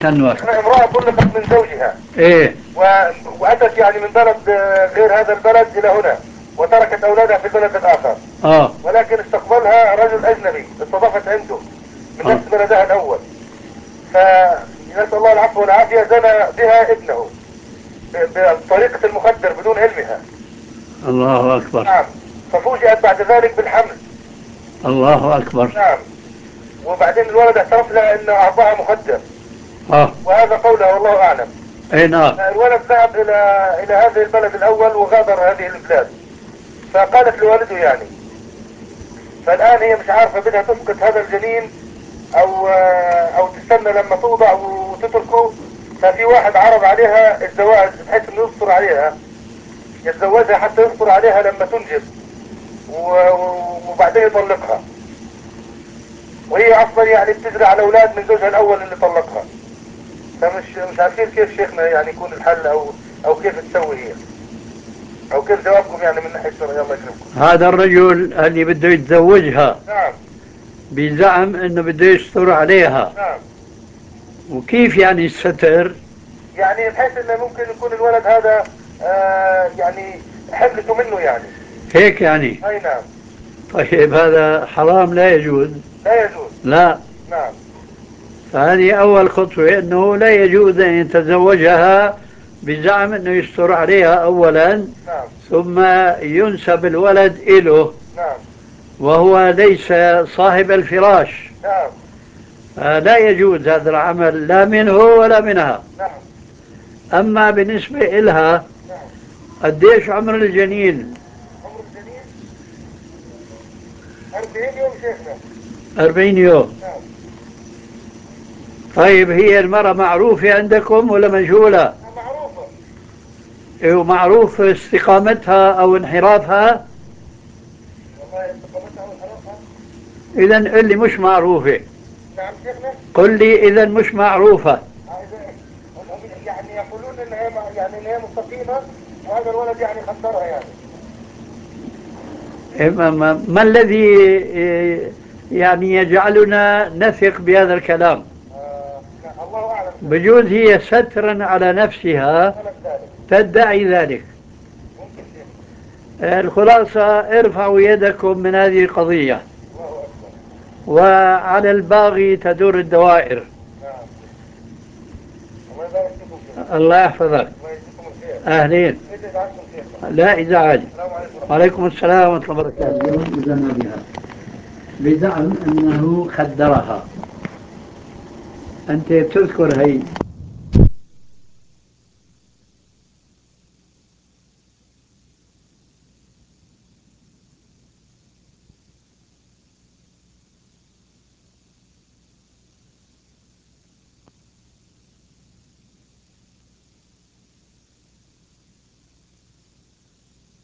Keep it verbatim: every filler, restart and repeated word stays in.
تنور. امرأة طلقت من زوجها. ايه. و... وأتت يعني من بلد غير هذا البلد إلى هنا، وتركت أولادها في البلد الآخر. اه ولكن استقبلها رجل أجنبي، استضافت عنده من آه. نفس بلدها الأول. فنسأل الله العفو والعافية، زنى بها ابنه بطريقة المخدر بدون علمها. الله أكبر. نعم. ففوجئت بعد ذلك بالحمل. الله أكبر. نعم. وبعدين الولد اعترف لها انه اعطاها مخدر، اه. وهذا قولها والله اعلم. اي نعم. الولد ذهب الى الى هذه البلد الاول وغادر هذه البلاد. فقالت لوالده يعني، فالان هي مش عارفة بدها تسقط هذا الجنين او او تستنى لما توضع وتتركه. ففي واحد عرض عليها الزواج بحيث انه يستر عليها، يتزوجها حتى يستر عليها لما تنجب، وبعدين يطلقها. وهي اصلا يعني بتجري على اولاد من زوجها الاول اللي طلقها. فمش مش عارفين كيف شيخنا يعني يكون الحل، او او كيف تسوي هي، او كيف جوابكم يعني من ناحية الشرع. الله يكرمكم. هذا الرجل اللي بده يتزوجها نعم. بزعم انه بده يستر عليها. نعم. وكيف يعني الستر؟ يعني بحيث انه ممكن يكون الولد هذا آه يعني حملته منه يعني. هيك يعني. اي نعم. طيب هذا حرام، لا يجوز. لا يجوز. لا. نعم. فهذه أول خطوة، أنه لا يجوز أن يتزوجها بزعم أنه يستر عليها أولا، نعم. ثم ينسب الولد إله نعم. وهو ليس صاحب الفراش. نعم. لا يجوز هذا العمل لا منه ولا منها. نعم. أما بالنسبة إلها، نعم. قديش عمر الجنين؟ عمر الجنين أربعين يوم شيخنا. أربعين يوم. نعم. طيب هي المرأة معروفة عندكم ولا مجهولة؟ معروفة. إيه، ومعروف استقامتها أو انحرافها؟ والله استقامتها وانحرافها. إذا قل لي مش معروفة. نعم شيخنا. قل لي إذا مش معروفة. هم يعني يقولون ان هي يعني ان هي مستقيمة، وهذا الولد يعني خسرها يعني. إيه، ما, ما, ما الذي إيه، يعني يجعلنا نثق بهذا الكلام؟ آه لا، الله اعلم. بجوز هي سترا على نفسها قالت ذلك. تدعي ذلك. ممكن شيخ. الخلاصة ارفعوا يدكم من هذه القضية، الله اكبر. وعلى الباغي تدور الدوائر. نعم. الله يبارك فيكم شيخ. الله يحفظك. الله يجزيكم الخير. أهلين. اذا ازعجتم شيخنا. لا إزعاج. السلام عليكم ورحمة الله. وعليكم السلام ورحمة الله وبركاته. اليوم إذن بها بزعم أنه خدرها. أنت بتذكر هي